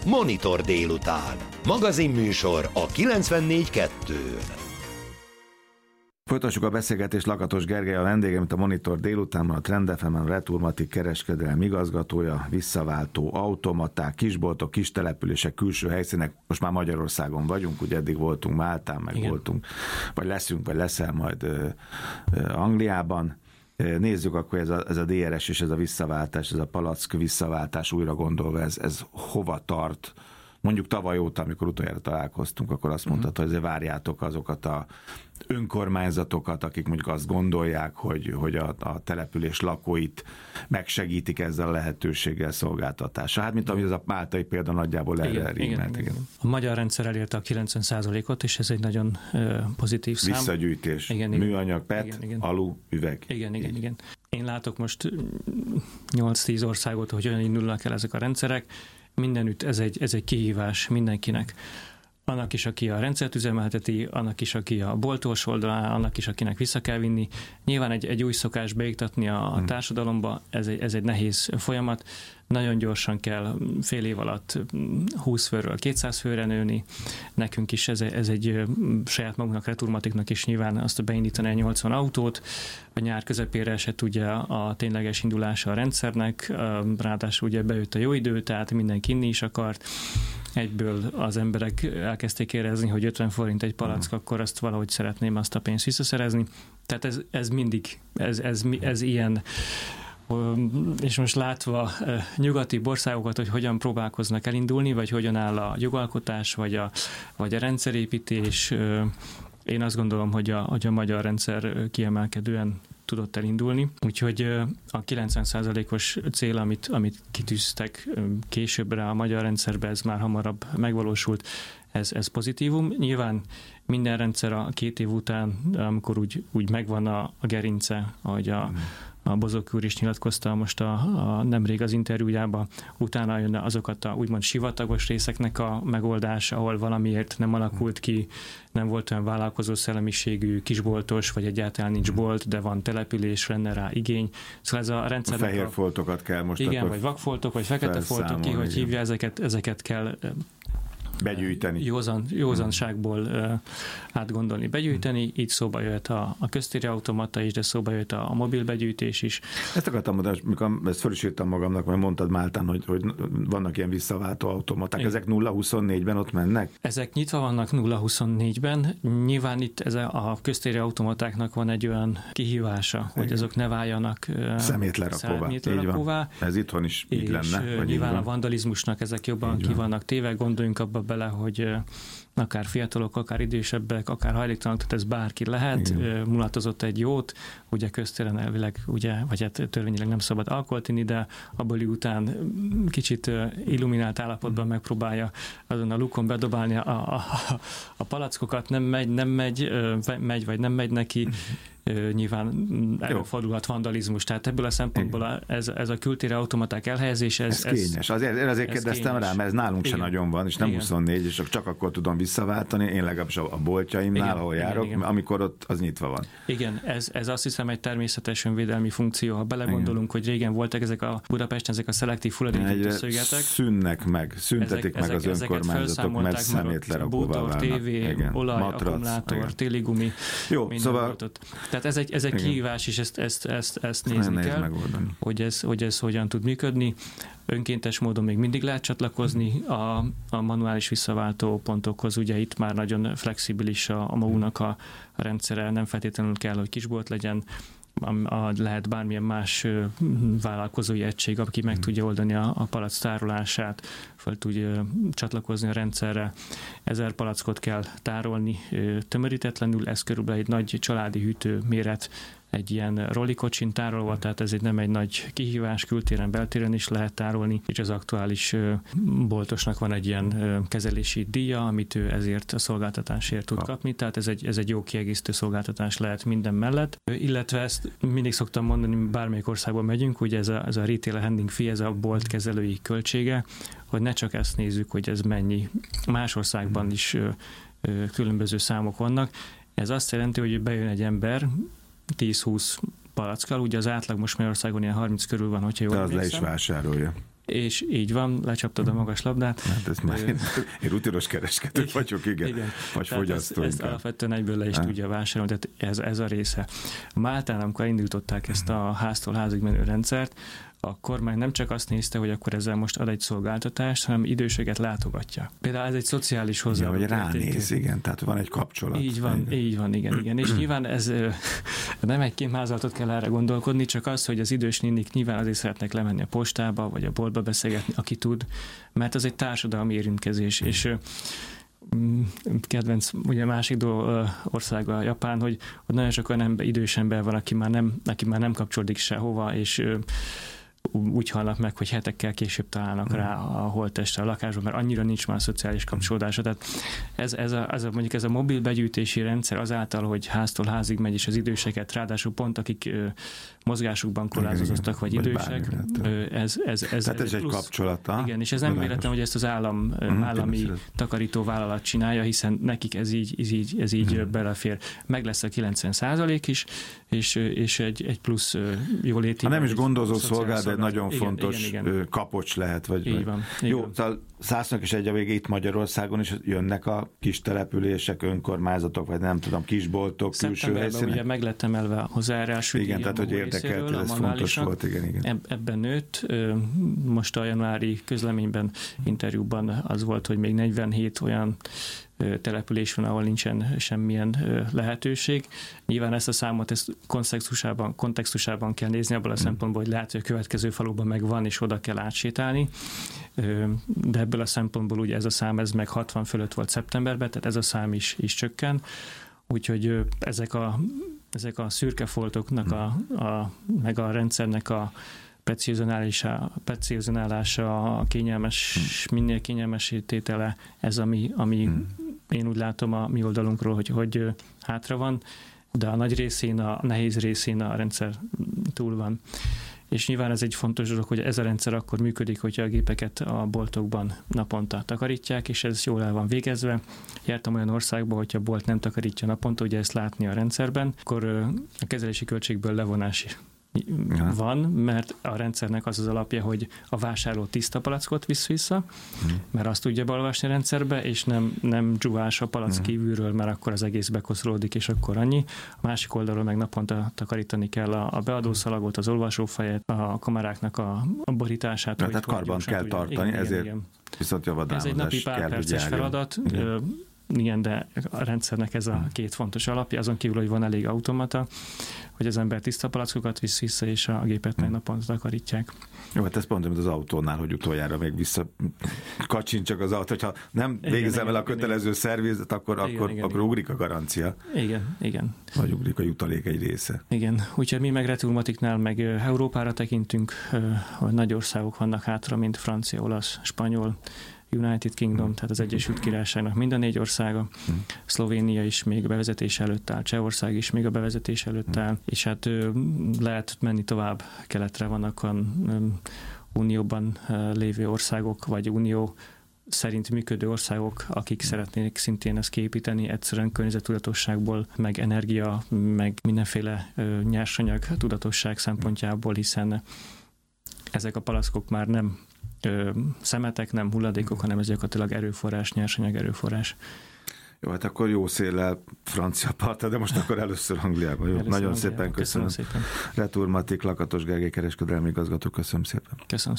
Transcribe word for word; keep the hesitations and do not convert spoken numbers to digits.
Monitor délután. Magazinműsor a kilencvennégy kettőn. Folytassuk a beszélgetést Lakatos Gergely, a vendégem, mint a Monitor délutánban, a Trend ef emen Returmatic kereskedelmi igazgatója, visszaváltó automaták, kisboltok, kis települések, külső helyszínek. Most már Magyarországon vagyunk, ugye eddig voltunk Máltán, meg Igen. voltunk, vagy leszünk, vagy leszel majd ö, ö, Angliában. Nézzük akkor ez a, ez a dé er es és ez a visszaváltás, ez a palack visszaváltás újra gondolva, ez, ez hova tart? Mondjuk tavaly óta, amikor utoljára találkoztunk, akkor azt mondtad, uh-huh. hogy azért várjátok azokat a önkormányzatokat, akik mondjuk azt gondolják, hogy, hogy a, a település lakóit megsegítik ezzel a lehetőséggel szolgáltatása. Hát, mint ami az a máltai példa nagyjából erre rímelt. A magyar rendszer elérte a kilencven százalékot, és ez egy nagyon uh, pozitív szám. Visszagyűjtés, igen, műanyag, pet, igen, igen. alu, üveg. Igen, igen, igen. Én látok most nyolc-tíz országot, hogy olyan indulnak el ezek a rendszerek. Mindenütt ez egy, ez egy kihívás mindenkinek. Annak is, aki a rendszert üzemelteti, annak is, aki a boltos oldalán, annak is, akinek vissza kell vinni. Nyilván egy, egy új szokás beiktatni a, a társadalomba, ez egy, ez egy nehéz folyamat. Nagyon gyorsan kell fél év alatt húsz főről kétszáz főre nőni. Nekünk is ez, ez egy saját magunknak, Returmaticnak is nyilván azt beindítani a nyolcvan autót. A nyár közepére esett ugye a tényleges indulása a rendszernek, ráadásul ugye bejött a jó idő, tehát mindenki inni is akart. Egyből az emberek elkezdték érezni, hogy ötven forint egy palack, mm. akkor azt valahogy szeretném azt a pénzt visszaszerezni. Tehát ez, ez mindig, ez, ez, ez ilyen, és most látva nyugati országokat, hogy hogyan próbálkoznak elindulni, vagy hogyan áll a jogalkotás, vagy a, vagy a rendszerépítés, én azt gondolom, hogy a, hogy a magyar rendszer kiemelkedően tudott elindulni. Úgyhogy a kilencven százalékos cél, amit, amit kitűztek későbbre a magyar rendszerbe, ez már hamarabb megvalósult, ez, ez pozitívum. Nyilván minden rendszer a két év után, amikor úgy, úgy megvan a, a gerince, ahogy a, a Bozok úr is nyilatkozta most a, a nemrég az interjújában, utána jönne azokat a úgymond sivatagos részeknek a megoldása, ahol valamiért nem alakult ki, nem volt olyan vállalkozó szellemiségű kisboltos, vagy egyáltalán nincs bolt, de van település, lenne rá igény. Szóval ez a rendszer. A fehér foltokat kell most igen, akkor vagy vakfoltok, vagy fekete foltok, ki, hogy hívja, ezeket, ezeket kell begyűjteni. Józan, józanságból uh, átgondolni, begyűjteni, így szóba jöhet a, a köztéri automata is, de szóba jöhet a, a mobil begyűjtés is. Ezt akartam mondani, mikor ezt föl is írtam magamnak, mert mondtad Máltán, hogy, hogy vannak ilyen visszaváltó automaták. Igen. Ezek nulla huszonnégyben ott mennek? Ezek nyitva vannak nulla huszonnégyben. Nyilván itt ez a, a köztéri automatáknak van egy olyan kihívása, igen. hogy azok ne váljanak uh, szemétlerakóvá. Ez itthon is így lenne. Vagy nyilván így a vandalizmusnak ezek jobban ki vannak téve. Gondoljunk abba bele, hogy akár fiatalok, akár idősebbek, akár hajléktalanok, tehát ez bárki lehet, igen. mulatozott egy jót, ugye köztéren elvileg, ugye, vagy hát törvényileg nem szabad alkoholt inni, de a buli után kicsit illuminált állapotban megpróbálja azon a lukon bedobálni a, a, a palackokat, nem megy, nem megy, megy vagy nem megy neki, nyilván előfordulhat vandalizmus, tehát ebből a szempontból ez, ez a kültéri automaták elhelyezése. Ez, ez kényes. Azért, én azért ez kérdeztem kényes. Rá, mert ez nálunk igen. se nagyon van, és nem igen. huszonnégy, és csak akkor tudom visszaváltani, én legalábbis a boltjaimnál, igen. ahol járok, igen, igen. amikor ott az nyitva van. Igen, ez, ez azt hiszem egy természetes önvédelmi funkció. Ha belegondolunk, igen. hogy régen voltak ezek a Budapesten, ezek a szelektív hulladékgyűjtőszögetek. Szűnnek meg, szüntetik ezek, meg az ezek, önkormányzatok, mert szemétlerakóvá válnak. tévé, olaj, akkumulátor, téligumi. Jó, szóval tehát ez egy, ez egy kihívás, és ezt, ezt, ezt, ezt nézni kell, hogy ez, hogy ez hogyan tud működni. Önkéntes módon még mindig lehet csatlakozni a, a manuális visszaváltó pontokhoz. Ugye itt már nagyon flexibilis a, a magúnak a, a rendszere, nem feltétlenül kell, hogy kisbolt legyen, a, a, lehet bármilyen más vállalkozói egység, aki meg tudja oldani a, a palack tárolását, fel tudja csatlakozni a rendszerre. Ezer palackot kell tárolni tömörítetlenül, ez körülbelül egy nagy családi hűtő méret, egy ilyen rollikocsin tárolva, tehát ez egy nem egy nagy kihívás, kültéren, beltéren is lehet tárolni, és az aktuális boltosnak van egy ilyen kezelési díja, amit ő ezért a szolgáltatásért tud kapni, tehát ez egy, ez egy jó kiegészítő szolgáltatás lehet minden mellett. Illetve ezt mindig szoktam mondani, bármelyik országban megyünk, hogy ez a, ez a retail handling fee, ez a bolt kezelői költsége, hogy ne csak ezt nézzük, hogy ez mennyi. Más országban is különböző számok vannak. Ez azt jelenti, hogy bejön egy ember, tíz-húsz palackkal, ugye az átlag most Magyarországon ilyen harminc körül van, hogyha jól emlékszem. De az le is vásárolja. És így van, lecsaptad a magas labdát. Hát ez már én, én rutinos kereskedő vagyok, igen. igen. Vagy fogyasztó. Ezt, ezt alapvetően egyből le is ha. tudja vásárolni, tehát ez, ez a része. Máltán, amikor indították ezt a háztól házig menő rendszert, a kormány nem csak azt nézte, hogy akkor ezzel most ad egy szolgáltatást, hanem időseket látogatja. Például ez egy szociális hozzáadott ja, vagy ránéz, igen, tehát van egy kapcsolat. Így van, igen. így van, igen, igen. És nyilván ez nem egy kémházatot kell erre gondolkodni, csak az, hogy az idős nénik nyilván azért szeretnek lemenni a postába, vagy a boltba beszélgetni, aki tud, mert az egy társadalmi érintkezés, mm. és kedvenc, ugye másik dolog, ország a Japán, hogy, hogy nagyon sok olyan ember, idős ember van, aki már nem, aki már nem kapcsolódik sehova, és úgy halnak meg, hogy hetekkel később találnak mm. rá a holttestre a lakásban, mert annyira nincs már szociális kapcsolódása. Tehát ez, ez, a, ez a, mondjuk ez a mobil begyűjtési rendszer azáltal, hogy háztól házig megy, és az időseket, ráadásul pont akik ö, mozgásukban korlátozottak, vagy, vagy idősek, ö, ez, ez, ez, Tehát ez, ez egy kapcsolata. Igen, és ez nem véletlen, hogy ezt az állam, mm, állami takarítóvállalat csinálja, hiszen nekik ez így, ez így, ez így mm. belefér. Meg lesz a kilencven százalék is, és, és egy, egy plusz jóléti. Ha nem is gondozó szolgál, de nagyon igen, fontos igen, igen. kapocs lehet. Vagy, így van. Így jó, van. szóval száznak is egy a végé itt Magyarországon is jönnek a kis települések, önkormányzatok, vagy nem tudom, kisboltok, külső helyszínek. Ugye meg lett emelve a hozzájárás. Igen, tehát hogy érdekelt, ez fontos volt. Igen, igen. Ebben nőtt. Most a januári közleményben, interjúban az volt, hogy még negyvenhét olyan település van, ahol nincsen semmilyen lehetőség. Nyilván ezt a számot ezt kontextusában, kontextusában kell nézni, abban a szempontból, hogy lehet, hogy a következő faluban meg van, és oda kell átsétálni. De ebből a szempontból ugye ez a szám, ez meg hatvan fölött volt szeptemberben, tehát ez a szám is, is csökken. Úgyhogy ezek a, ezek a szürke foltoknak, a, a, meg a rendszernek a precizionálása, a kényelmes, minél kényelmesé tétele, ez ami, ami hmm. én úgy látom a mi oldalunkról, hogy, hogy hátra van, de a nagy részén, a nehéz részén a rendszer túl van. És nyilván ez egy fontos dolog, hogy ez a rendszer akkor működik, hogyha a gépeket a boltokban naponta takarítják, és ez jól el van végezve. Jártam olyan országba, hogyha a bolt nem takarítja naponta, ugye ezt látni a rendszerben, akkor a kezelési költségből levonási ja. van, mert a rendszernek az az alapja, hogy a vásárló tiszta palackot visz vissza, hmm. mert azt tudja beolvasni a rendszerbe, és nem, nem dzsúvás a palack hmm. kívülről, mert akkor az egész bekoszolódik, és akkor annyi. A másik oldalról meg naponta takarítani kell a, a beadószalagot, az olvasófejet, a kameráknak a, a borítását. Ja, tehát karban kell tudja. tartani, igen, ezért igen. viszont javadalmazás. Ez egy napi pár perces feladat, igen. Igen, de a rendszernek ez a két fontos alapja, azon kívül, hogy van elég automata, hogy az ember tiszta palackokat visz vissza, és a gépet meg naponta takarítják. Jó, hát ez pont, mint az autónál, hogy utoljára még vissza kacsincsak az autó, hogyha nem végzem el a kötelező igen. szervizet, akkor, igen, akkor, igen, akkor igen. ugrik a garancia. Igen, igen. Vagy ugrik a jutalék egy része. Igen, úgyhogy mi meg Returmaticnál meg Európára tekintünk, hogy nagy országok vannak hátra, mint francia, olasz, spanyol, United Kingdom, hmm. tehát az Egyesült Királyságnak mind a négy országa, hmm. Szlovénia is még a bevezetés előtt áll, Csehország is még a bevezetés előtt áll, hmm. és hát lehet menni tovább keletre, vannak olyan unióban lévő országok, vagy unió szerint működő országok, akik hmm. szeretnék szintén ezt kiépíteni, egyszerűen környezettudatosságból, meg energia, meg mindenféle nyersanyag tudatosság szempontjából, hiszen ezek a palackok már nem Ö, szemetek, nem hulladékok, hanem ez gyakorlatilag erőforrás, nyersanyag erőforrás. Jó, hát akkor jó széllel francia partra, de most akkor először Angliában. Jó, először nagyon Angliában. Szépen köszönöm. köszönöm szépen. Returmatic, Lakatos Gergely kereskedelmi igazgató, köszönöm szépen. Köszönöm szépen.